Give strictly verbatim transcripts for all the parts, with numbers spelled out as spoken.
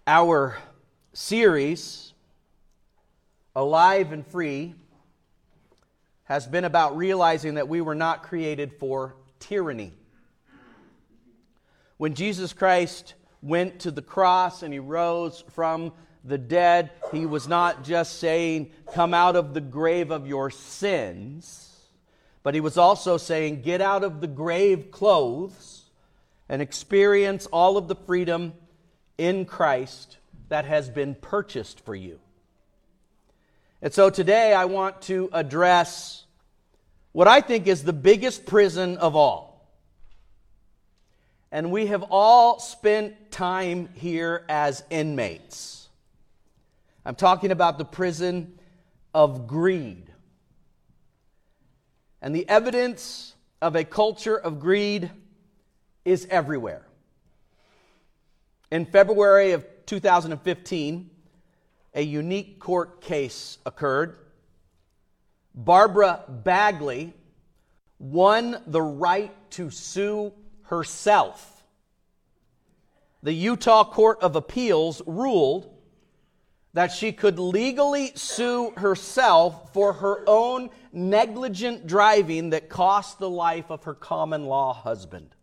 Our series, Alive and Free, has been about realizing that we were not created for tyranny. When Jesus Christ went to the cross and He rose from the dead, He was not just saying, come out of the grave of your sins, but He was also saying, get out of the grave clothes and experience all of the freedom in Christ that has been purchased for you. And so today I want to address what I think is the biggest prison of all. And we have all spent time here as inmates. I'm talking about the prison of greed. And the evidence of a culture of greed is everywhere. In February of two thousand fifteen, a unique court case occurred. Barbara Bagley won the right to sue herself. The Utah Court of Appeals ruled that she could legally sue herself for her own negligent driving that cost the life of her common-law husband.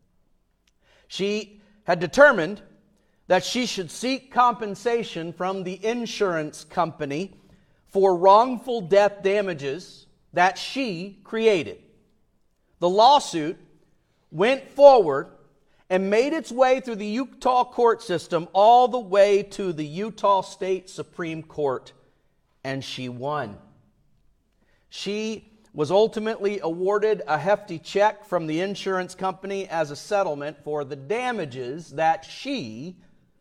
She had determined that she should seek compensation from the insurance company for wrongful death damages that she created. The lawsuit went forward and made its way through the Utah court system all the way to the Utah State Supreme Court, and she won. She was ultimately awarded a hefty check from the insurance company as a settlement for the damages that she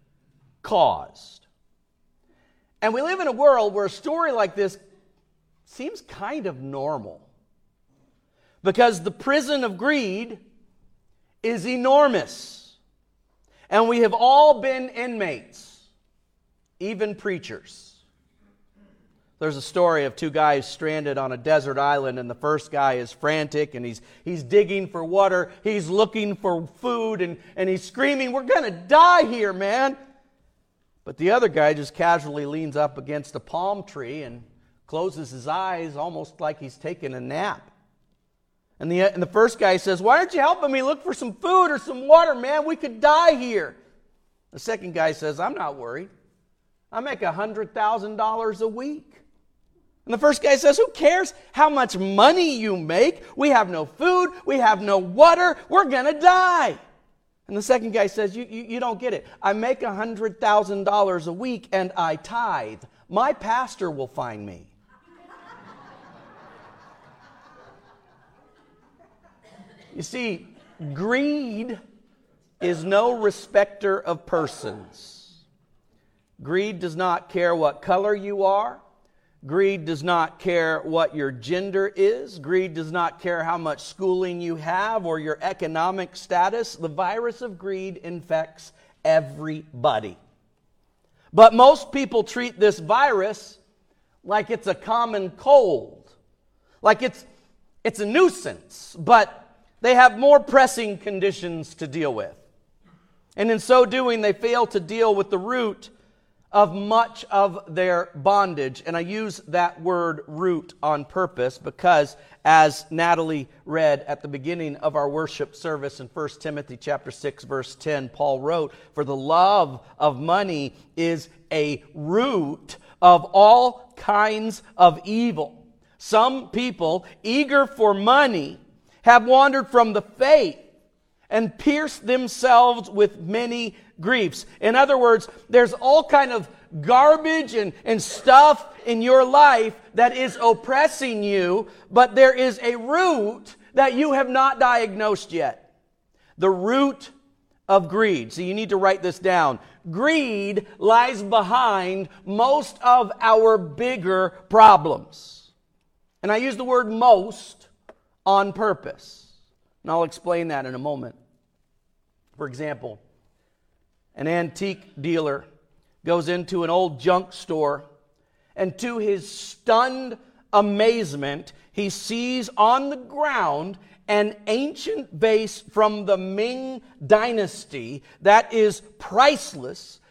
caused. And we live in a world where a story like this seems kind of normal, because the prison of greed is enormous. And we have all been inmates, even preachers. There's a story of two guys stranded on a desert island, and the first guy is frantic, and he's he's digging for water, he's looking for food, and, and he's screaming, we're going to die here, man. But the other guy just casually leans up against a palm tree and closes his eyes almost like he's taking a nap. And the, and the first guy says, why aren't you helping me look for some food or some water, man? We could die here. The second guy says, I'm not worried. I make one hundred thousand dollars a week. And the first guy says, who cares how much money you make? We have no food. We have no water. We're going to die. And the second guy says, you, you, you don't get it. I make one hundred thousand dollars a week and I tithe. My pastor will find me. You see, greed is no respecter of persons. Greed does not care what color you are. Greed does not care what your gender is. Greed does not care how much schooling you have or your economic status. The virus of greed infects everybody. But most people treat this virus like it's a common cold, like it's, it's a nuisance, but they have more pressing conditions to deal with. And in so doing, they fail to deal with the root of much of their bondage. And I use that word root on purpose because, as Natalie read at the beginning of our worship service in First Timothy chapter six, verse ten, Paul wrote, for the love of money is a root of all kinds of evil. Some people, eager for money, have wandered from the faith and pierced themselves with many griefs. In other words, there's all kind of garbage and, and stuff in your life that is oppressing you, but there is a root that you have not diagnosed yet. The root of greed. So you need to write this down. Greed lies behind most of our bigger problems. And I use the word most on purpose. And I'll explain that in a moment. For example, an antique dealer goes into an old junk store, and to his stunned amazement, he sees on the ground an ancient vase from the Ming Dynasty that is priceless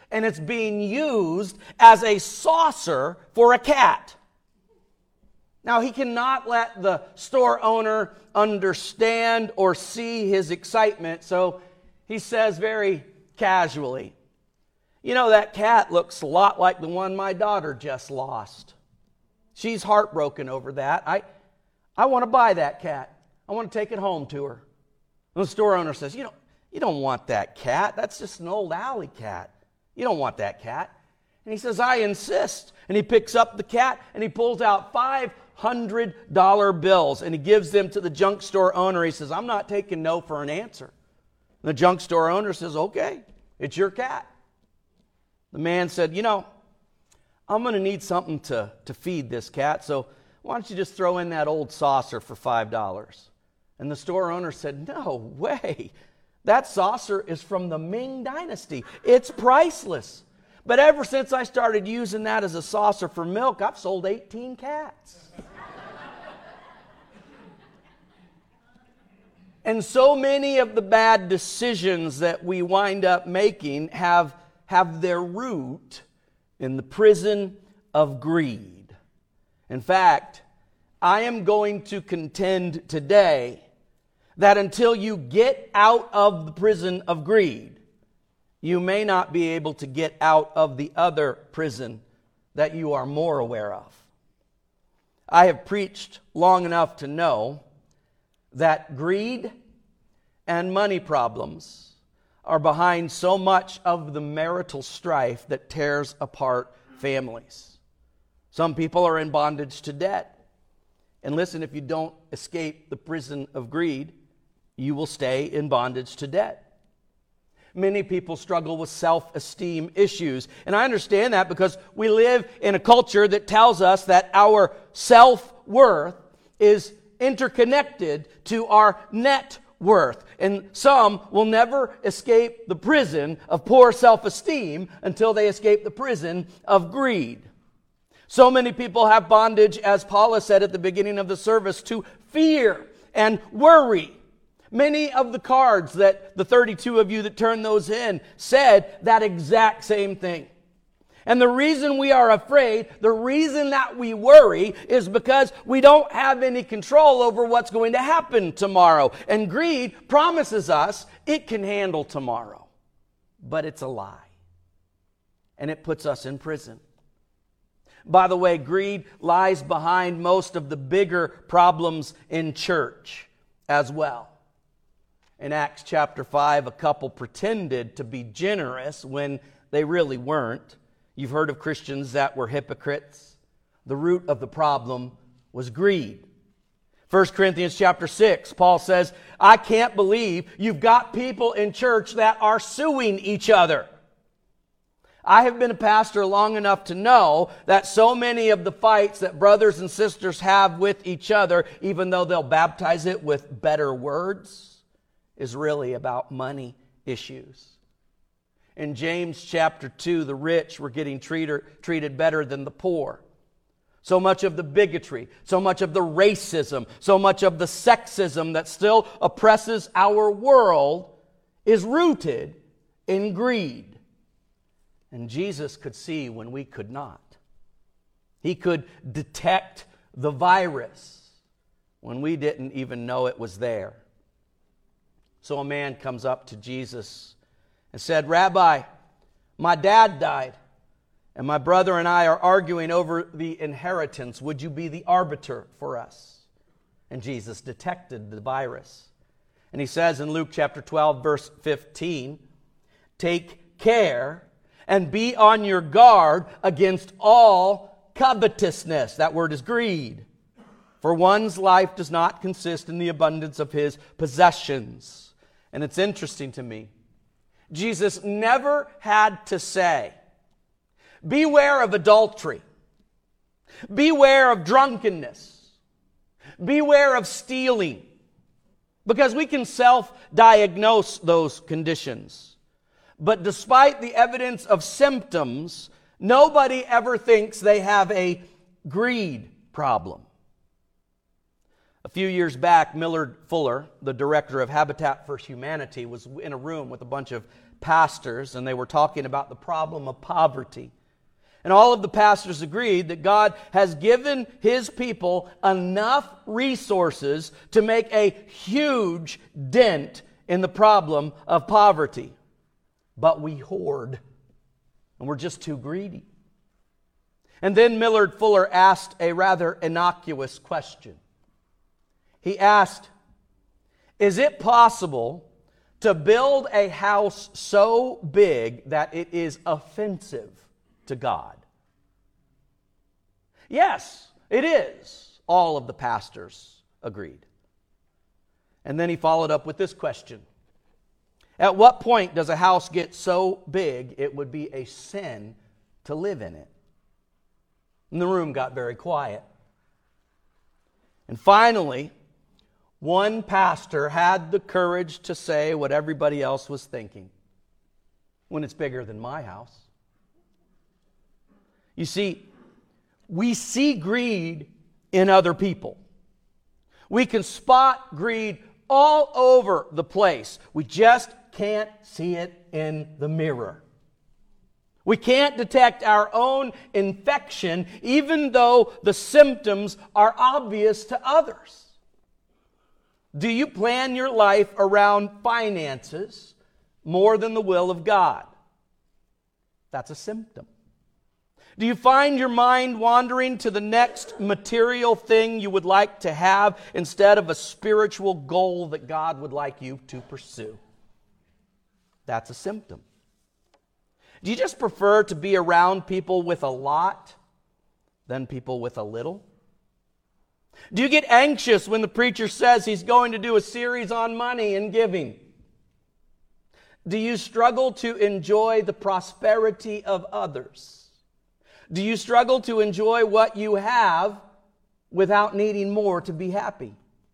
and it's being used as a saucer for a cat. Now, he cannot let the store owner understand or see his excitement, so he says very casually, "You know, that cat looks a lot like the one my daughter just lost. She's heartbroken over that. I, I want to buy that cat. I want to take it home to her." And the store owner says, you don't, you don't want that cat. That's just an old alley cat. You don't want that cat. And he says, "I insist." And he picks up the cat and he pulls out five hundred dollar bills and he gives them to the junk store owner. He says, "I'm not taking no for an answer." And the junk store owner says, "Okay, it's your cat." The man said, "You know, I'm going to need something to, to feed this cat, so why don't you just throw in that old saucer for five dollars? And the store owner said, "No way. That saucer is from the Ming Dynasty. It's priceless. But ever since I started using that as a saucer for milk, I've sold eighteen cats." And so many of the bad decisions that we wind up making have, have their root in the prison of greed. In fact, I am going to contend today that until you get out of the prison of greed, you may not be able to get out of the other prison that you are more aware of. I have preached long enough to know that greed and money problems are behind so much of the marital strife that tears apart families. Some people are in bondage to debt. And listen, if you don't escape the prison of greed, you will stay in bondage to debt. Many people struggle with self-esteem issues. And I understand that because we live in a culture that tells us that our self-worth is interconnected to our net worth. And some will never escape the prison of poor self-esteem until they escape the prison of greed. So many people have bondage, as Paula said at the beginning of the service, to fear and worry. Many of the cards that the thirty-two of you that turned those in said that exact same thing. And the reason we are afraid, the reason that we worry, is because we don't have any control over what's going to happen tomorrow. And greed promises us it can handle tomorrow. But it's a lie. And it puts us in prison. By the way, greed lies behind most of the bigger problems in church as well. In Acts chapter five, a couple pretended to be generous when they really weren't. You've heard of Christians that were hypocrites. The root of the problem was greed. First Corinthians chapter six, Paul says, "I can't believe you've got people in church that are suing each other." I have been a pastor long enough to know that so many of the fights that brothers and sisters have with each other, even though they'll baptize it with better words, is really about money issues. In James chapter two, the rich were getting treated, treated better than the poor. So much of the bigotry, so much of the racism, so much of the sexism that still oppresses our world is rooted in greed. And Jesus could see when we could not. He could detect the virus when we didn't even know it was there. So a man comes up to Jesus and said, "Rabbi, my dad died, and my brother and I are arguing over the inheritance. Would you be the arbiter for us?" And Jesus detected the virus. And he says in Luke chapter twelve, verse fifteen, "Take care and be on your guard against all covetousness." That word is greed. "For one's life does not consist in the abundance of his possessions." And it's interesting to me, Jesus never had to say, "Beware of adultery. Beware of drunkenness. Beware of stealing." Because we can self-diagnose those conditions. But despite the evidence of symptoms, nobody ever thinks they have a greed problem. A few years back, Millard Fuller, the director of Habitat for Humanity, was in a room with a bunch of pastors, and they were talking about the problem of poverty. And all of the pastors agreed that God has given His people enough resources to make a huge dent in the problem of poverty. But we hoard, and we're just too greedy. And then Millard Fuller asked a rather innocuous question. He asked, is it possible to build a house so big that it is offensive to God? Yes, it is. All of the pastors agreed. And then he followed up with this question. At what point does a house get so big it would be a sin to live in it? And the room got very quiet. And finally, one pastor had the courage to say what everybody else was thinking. When it's bigger than my house. You see, we see greed in other people. We can spot greed all over the place. We just can't see it in the mirror. We can't detect our own infection even though the symptoms are obvious to others. Do you plan your life around finances more than the will of God? That's a symptom. Do you find your mind wandering to the next material thing you would like to have instead of a spiritual goal that God would like you to pursue? That's a symptom. Do you just prefer to be around people with a lot than people with a little? Do you get anxious when the preacher says he's going to do a series on money and giving? Do you struggle to enjoy the prosperity of others? Do you struggle to enjoy what you have without needing more to be happy?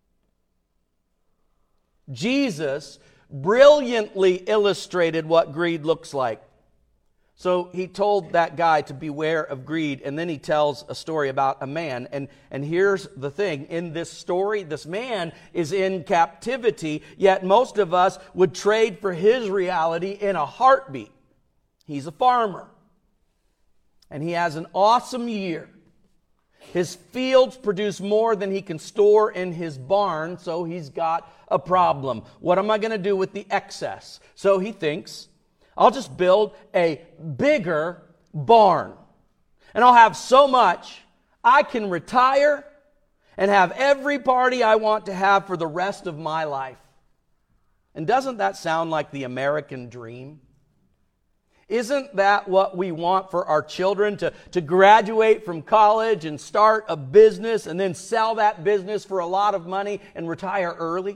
Jesus brilliantly illustrated what greed looks like. So he told that guy to beware of greed, and then he tells a story about a man. And, and here's the thing. In this story, this man is in captivity, yet most of us would trade for his reality in a heartbeat. He's a farmer. And he has an awesome year. His fields produce more than he can store in his barn, so he's got a problem. What am I going to do with the excess? So he thinks, I'll just build a bigger barn. And I'll have so much, I can retire and have every party I want to have for the rest of my life. And doesn't that sound like the American dream? Isn't that what we want for our children, to, to graduate from college and start a business and then sell that business for a lot of money and retire early?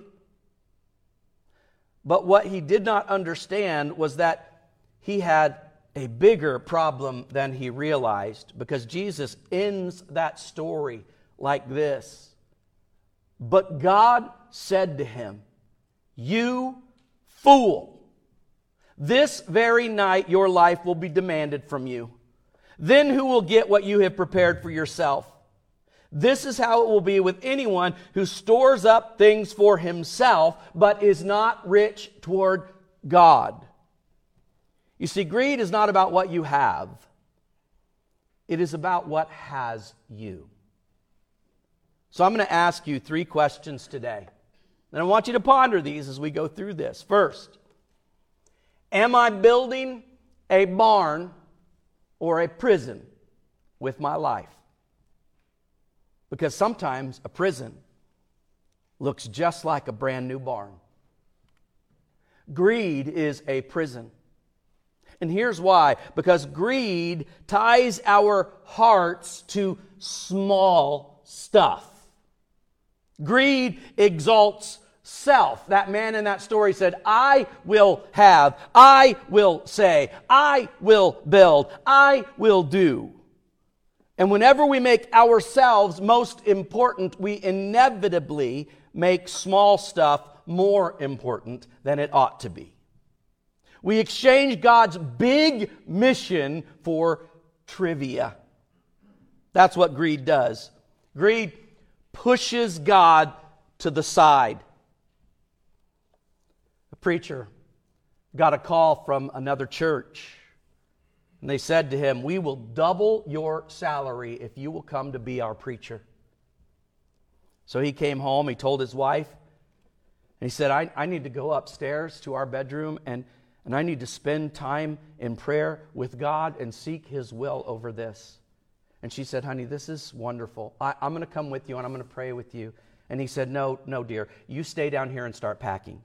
But what he did not understand was that he had a bigger problem than he realized, because Jesus ends that story like this. But God said to him, "You fool! This very night your life will be demanded from you. Then who will get what you have prepared for yourself? This is how it will be with anyone who stores up things for himself, but is not rich toward God." You see, greed is not about what you have. It is about what has you. So I'm going to ask you three questions today. And I want you to ponder these as we go through this. First, am I building a barn or a prison with my life? Because sometimes a prison looks just like a brand new barn. Greed is a prison. And here's why. Because greed ties our hearts to small stuff. Greed exalts self. That man in that story said, "I will have, I will say, I will build, I will do." And whenever we make ourselves most important, we inevitably make small stuff more important than it ought to be. We exchange God's big mission for trivia. That's what greed does. Greed pushes God to the side. The preacher got a call from another church. And they said to him, "We will double your salary if you will come to be our preacher." So he came home, he told his wife, and he said, I, I need to go upstairs to our bedroom and, and I need to spend time in prayer with God and seek His will over this. And she said, "Honey, this is wonderful. I, I'm going to come with you and I'm going to pray with you." And he said, no, no, dear, you stay down here and start packing.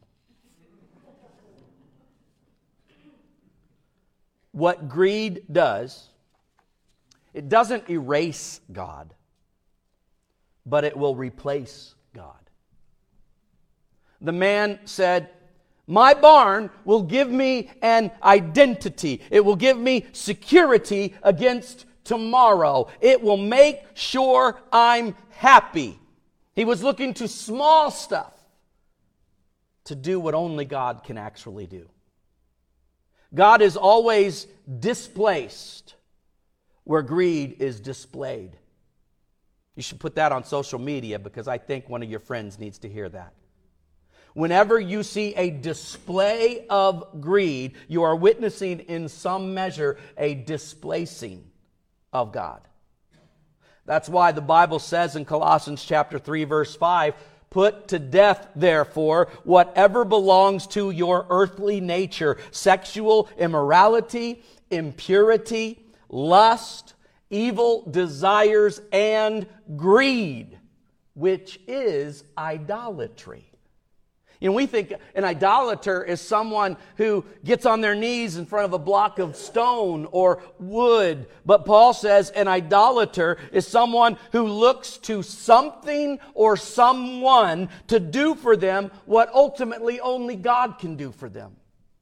What greed does, it doesn't erase God, but it will replace God. The man said, "My barn will give me an identity. It will give me security against tomorrow. It will make sure I'm happy." He was looking to small stuff to do what only God can actually do. God is always displaced where greed is displayed. You should put that on social media because I think one of your friends needs to hear that. Whenever you see a display of greed, you are witnessing in some measure a displacing of God. That's why the Bible says in Colossians chapter three, verse five, "Put to death, therefore, whatever belongs to your earthly nature, sexual immorality, impurity, lust, evil desires, and greed," which is idolatry. You know, we think an idolater is someone who gets on their knees in front of a block of stone or wood. But Paul says an idolater is someone who looks to something or someone to do for them what ultimately only God can do for them.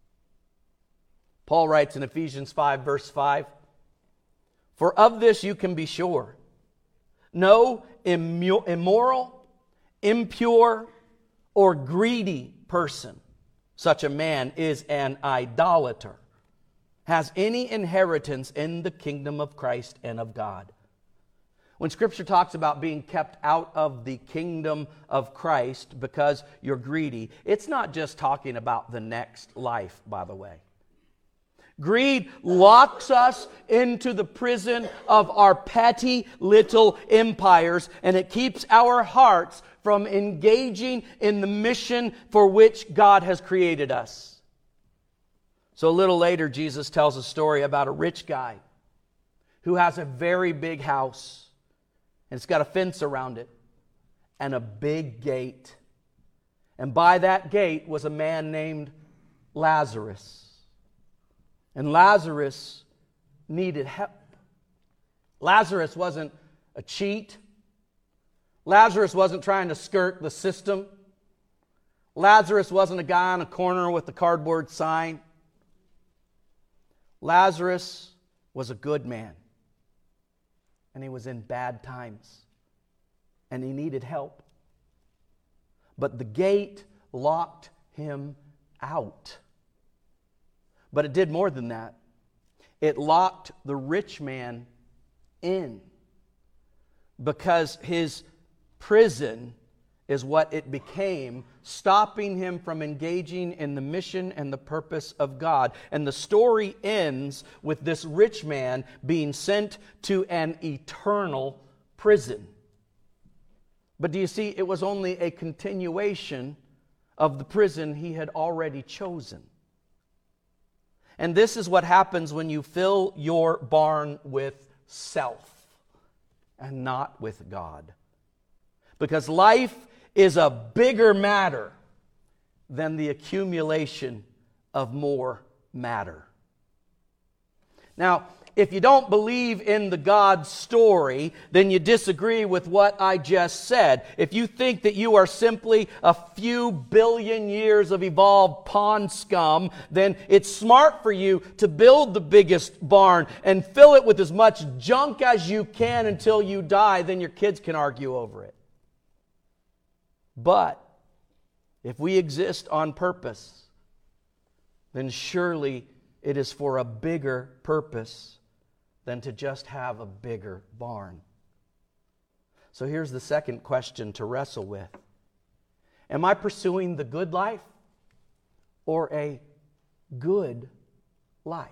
Paul writes in Ephesians five, verse five, "For of this you can be sure, no immu- immoral, impure, or greedy person, such a man is an idolater, has any inheritance in the kingdom of Christ and of God." When Scripture talks about being kept out of the kingdom of Christ because you're greedy, it's not just talking about the next life, by the way. Greed locks us into the prison of our petty little empires, and it keeps our hearts from engaging in the mission for which God has created us. So a little later, Jesus tells a story about a rich guy who has a very big house, and it's got a fence around it and a big gate. And by that gate was a man named Lazarus. And Lazarus needed help. Lazarus wasn't a cheat. Lazarus wasn't trying to skirt the system. Lazarus wasn't a guy on a corner with a cardboard sign. Lazarus was a good man. And he was in bad times. And he needed help. But the gate locked him out. But it did more than that. It locked the rich man in. Because his prison is what it became, stopping him from engaging in the mission and the purpose of God. And the story ends with this rich man being sent to an eternal prison. But do you see, it was only a continuation of the prison he had already chosen. And this is what happens when you fill your barn with self and not with God. Because life is a bigger matter than the accumulation of more matter. Now, if you don't believe in the God story, then you disagree with what I just said. If you think that you are simply a few billion years of evolved pond scum, then it's smart for you to build the biggest barn and fill it with as much junk as you can until you die. Then your kids can argue over it. But if we exist on purpose, then surely it is for a bigger purpose than to just have a bigger barn. So here's the second question to wrestle with. Am I pursuing the good life or a good life.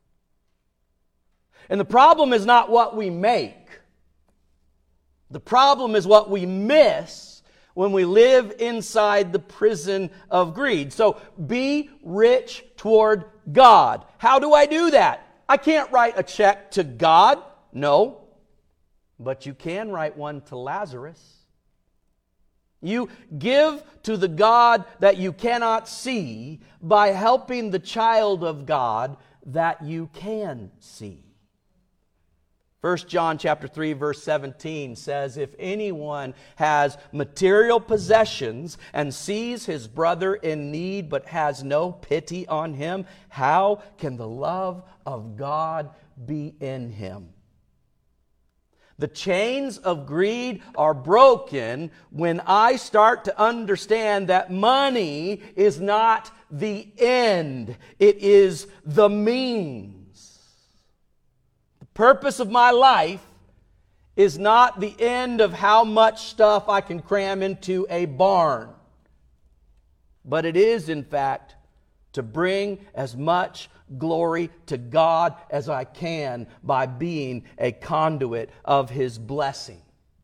And the problem is not what we make. The problem is what we miss when we live inside the prison of greed. So be rich toward God. How do I do that? I can't write a check to God. No. But you can write one to Lazarus. You give to the God that you cannot see by helping the child of God that you can see. First John chapter three verse seventeen says, if anyone has material possessions and sees his brother in need but has no pity on him, how can the love of God be in him? The chains of greed are broken when I start to understand that money is not the end. It is the means. The purpose of my life is not the end of how much stuff I can cram into a barn. But it is, in fact, to bring as much glory to God as I can by being a conduit of His blessing.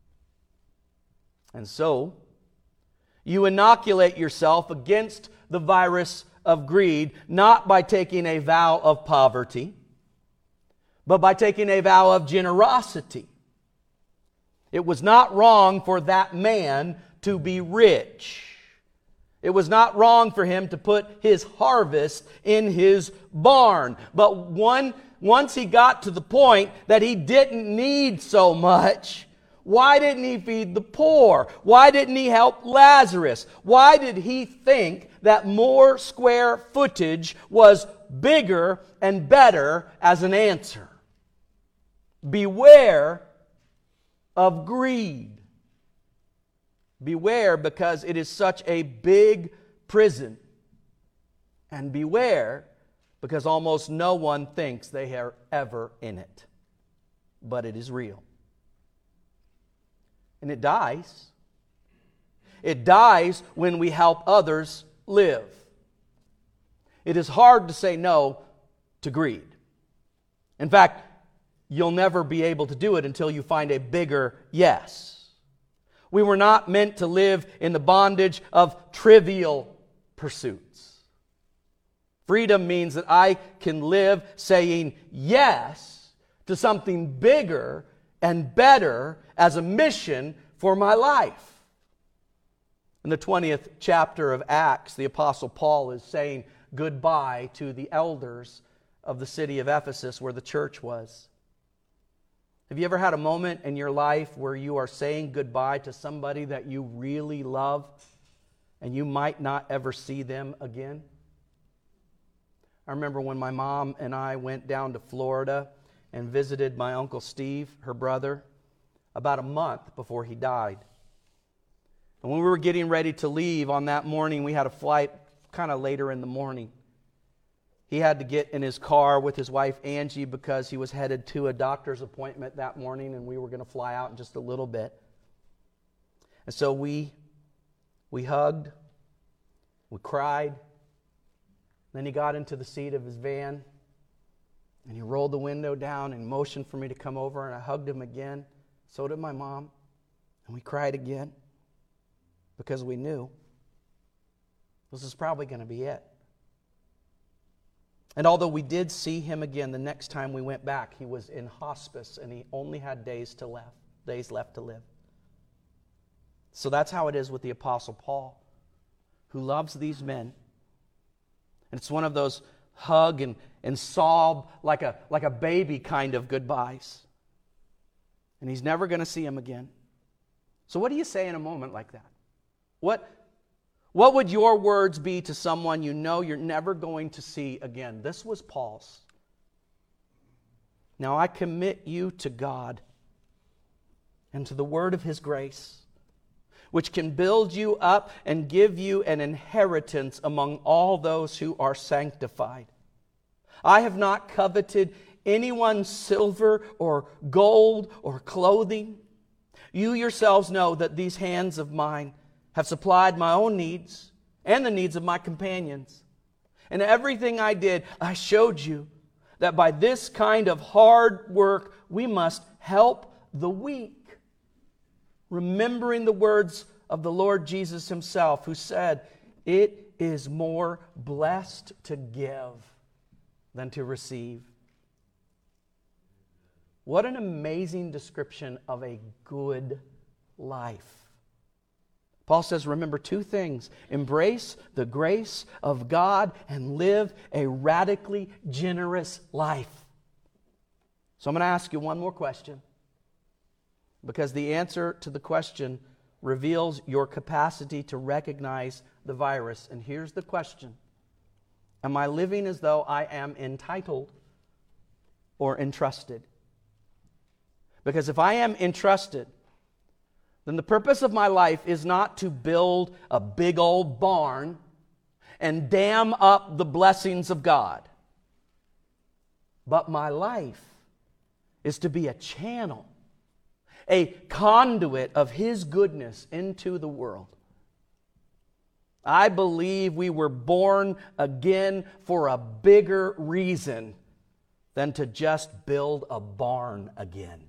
And so, you inoculate yourself against the virus of greed, not by taking a vow of poverty, but by taking a vow of generosity. It was not wrong for that man to be rich. It was not wrong for him to put his harvest in his barn. But one, once he got to the point that he didn't need so much, why didn't he feed the poor? Why didn't he help Lazarus? Why did he think that more square footage was bigger and better as an answer? Beware of greed. Beware, because it is such a big prison. And beware, because almost no one thinks they are ever in it. But it is real. And it dies. It dies when we help others live. It is hard to say no to greed. In fact, you'll never be able to do it until you find a bigger yes. We were not meant to live in the bondage of trivial pursuits. Freedom means that I can live saying yes to something bigger and better as a mission for my life. In the twentieth chapter of Acts, the Apostle Paul is saying goodbye to the elders of the city of Ephesus where the church was. Have you ever had a moment in your life where you are saying goodbye to somebody that you really love and you might not ever see them again? I remember when my mom and I went down to Florida and visited my Uncle Steve, her brother, about a month before he died. And when we were getting ready to leave on that morning, we had a flight kind of later in the morning. He had to get in his car with his wife Angie because he was headed to a doctor's appointment that morning, and we were going to fly out in just a little bit. And so we we hugged, we cried. Then he got into the seat of his van, and he rolled the window down and motioned for me to come over, and I hugged him again. So did my mom, and we cried again because we knew this is probably going to be it. And although we did see him again the next time we went back, he was in hospice and he only had days to left, days left to live. So that's how it is with the Apostle Paul, who loves these men. And it's one of those hug and, and sob like a, like a baby kind of goodbyes. And he's never going to see him again. So what do you say in a moment like that? What What would your words be to someone you know you're never going to see again? This was Paul's. Now I commit you to God and to the word of His grace, which can build you up and give you an inheritance among all those who are sanctified. I have not coveted anyone's silver or gold or clothing. You yourselves know that these hands of mine have supplied my own needs and the needs of my companions. And everything I did, I showed you that by this kind of hard work, we must help the weak. Remembering the words of the Lord Jesus himself, who said, "It is more blessed to give than to receive." What an amazing description of a good life. Paul says, remember two things. Embrace the grace of God and live a radically generous life. So I'm going to ask you one more question, because the answer to the question reveals your capacity to recognize the virus. And here's the question. Am I living as though I am entitled or entrusted? Because if I am entrusted, then the purpose of my life is not to build a big old barn and dam up the blessings of God. But my life is to be a channel, a conduit of His goodness into the world. I believe we were born again for a bigger reason than to just build a barn again.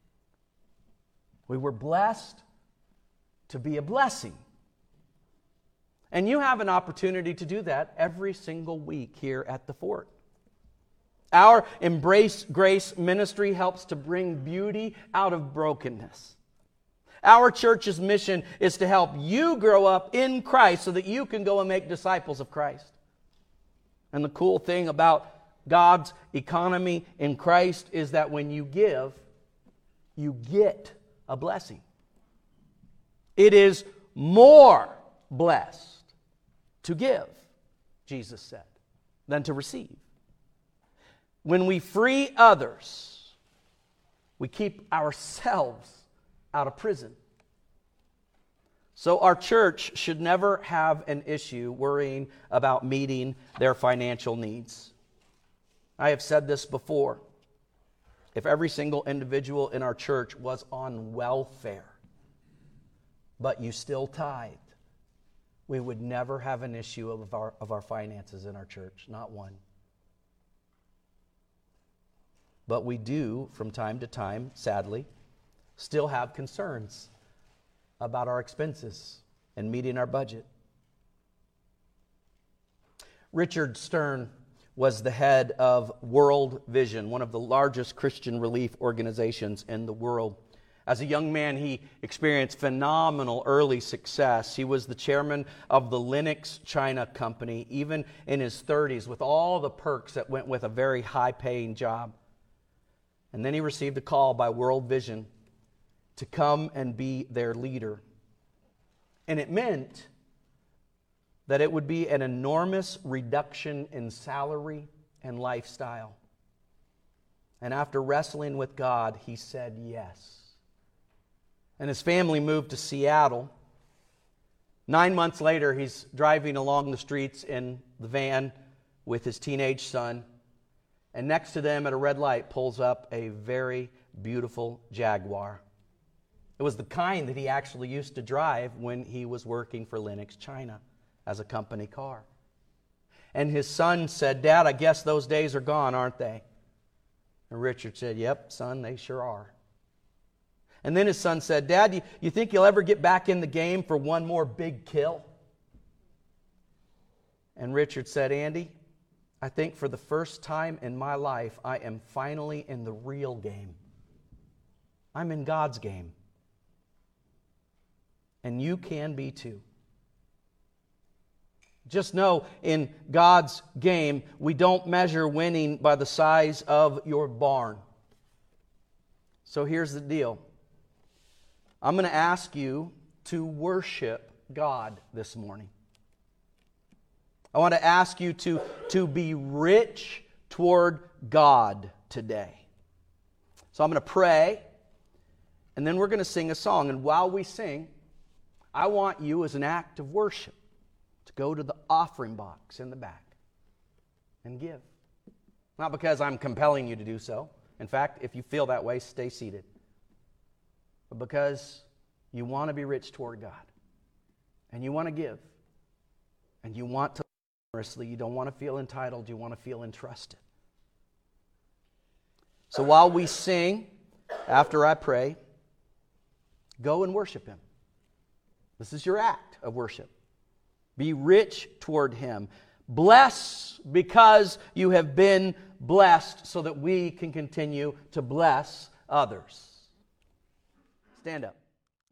We were blessed to be a blessing. And you have an opportunity to do that every single week here at the Fort. Our Embrace Grace ministry helps to bring beauty out of brokenness. Our church's mission is to help you grow up in Christ so that you can go and make disciples of Christ. And the cool thing about God's economy in Christ is that when you give, you get a blessing. It is more blessed to give, Jesus said, than to receive. When we free others, we keep ourselves out of prison. So our church should never have an issue worrying about meeting their financial needs. I have said this before. If every single individual in our church was on welfare, but you still tithed, we would never have an issue of our, of our finances in our church, not one. But we do, from time to time, sadly, still have concerns about our expenses and meeting our budget. Richard Stern was the head of World Vision, one of the largest Christian relief organizations in the world. As a young man, he experienced phenomenal early success. He was the chairman of the Linux China Company, even in his thirties, with all the perks that went with a very high-paying job. And then he received a call by World Vision to come and be their leader. And it meant that it would be an enormous reduction in salary and lifestyle. And after wrestling with God, he said yes. And his family moved to Seattle. Nine months later, he's driving along the streets in the van with his teenage son. And next to them at a red light pulls up a very beautiful Jaguar. It was the kind that he actually used to drive when he was working for Linux China as a company car. And his son said, "Dad, I guess those days are gone, aren't they?" And Richard said, "Yep, son, they sure are." And then his son said, "Dad, you, you think you'll ever get back in the game for one more big kill?" And Richard said, "Andy, I think for the first time in my life, I am finally in the real game. I'm in God's game. And you can be too." Just know, in God's game, we don't measure winning by the size of your barn. So here's the deal. I'm going to ask you to worship God this morning. I want to ask you to, to be rich toward God today. So I'm going to pray, and then we're going to sing a song. And while we sing, I want you, as an act of worship, to go to the offering box in the back and give. Not because I'm compelling you to do so. In fact, if you feel that way, stay seated. But because you want to be rich toward God, and you want to give, and you want to You don't want to feel entitled. You want to feel entrusted. So while we sing, after I pray, go and worship Him. This is your act of worship. Be rich toward Him. Bless because you have been blessed so that we can continue to bless others. Stand up.